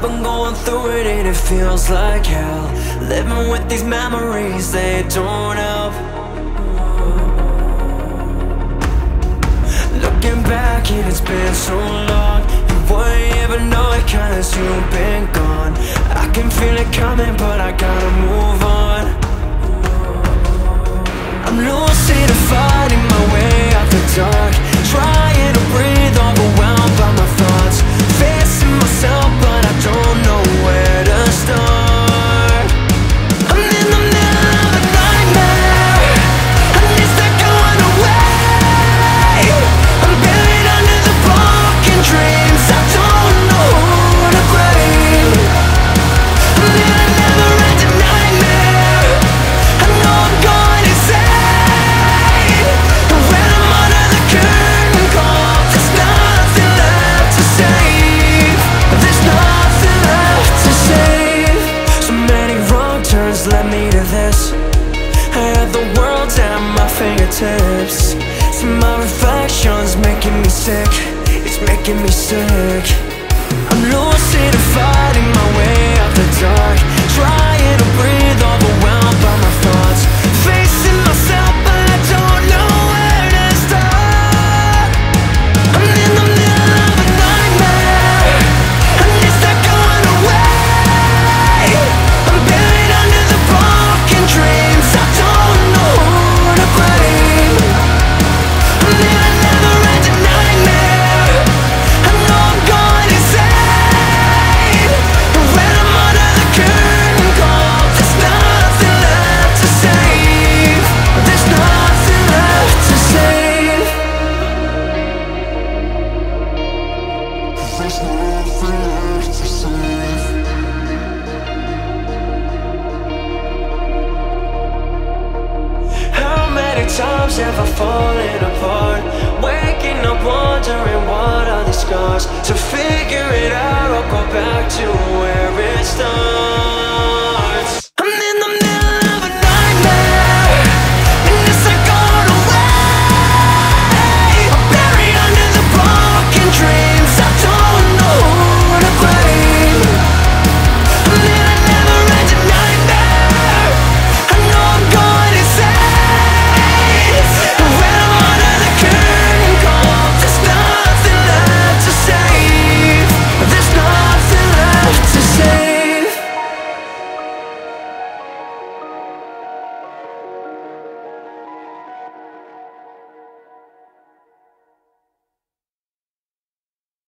been going through it and it feels like hell. Living with these memories, they don't help. Looking back and it's been so long, you wouldn't even know it cause you've been gone. I can feel it coming but I gotta move on. I'm lucid and fighting my way out the dark, trying to breathe, overwhelmed by my thoughts. Facing myself but I don't know where to start. I'm in the middle of a nightmare, and it's not going away. I'm buried under the broken dreams, I don't know who to blame. I'm in a never-ending nightmare, I know I'm going insane. And when I'm under the curtain call, there's nothing left to save. There's nothing left to save. So many wrong turns led me to this. I had the world at my fingertips. See my reflections making me sick, it's making me sick. I'm lucid and fighting my way out the dark, trying to breathe, overwhelmed by my thoughts. Facing myself but I don't know where to start. I'm in the middle of a nightmare, and it's not going away. I'm buried under the broken dreams, I don't know who to blame. I'm in a never-ending nightmare, I know I'm going insane. And when I'm under the curtain call, there's nothing left to save. There's nothing left to save. There's nothing left to save. How many times have I fallen apart, waking up wondering what are these scars? To figure it out, I'll go back to where it starts.